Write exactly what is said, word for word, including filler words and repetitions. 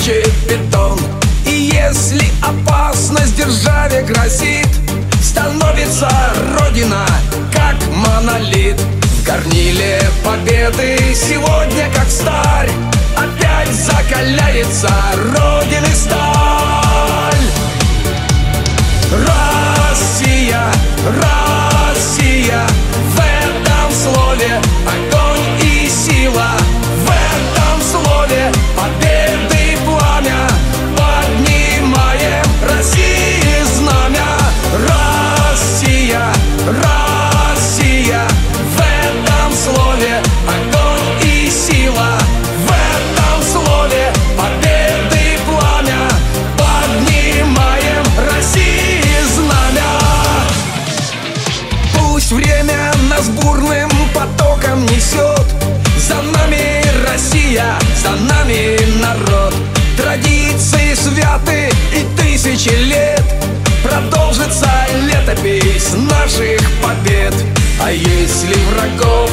шепчет бетон. И если опасность державе грозит, становится Родина как монолит. В горниле победы сегодня, как старь, опять закаляется Родины сталь. Россия, Россия, в этом слове огонь и сила, в этом слове победы пламя. Поднимаем России знамя. Россия, Россия, в этом слове огонь и сила, в этом слове победы пламя. Поднимаем России знамя. Пусть время нас бурным потоком несет, за нами Россия, за нами народ. Традиции святы и тысячи лет, продолжится летопись наших побед. А если врагов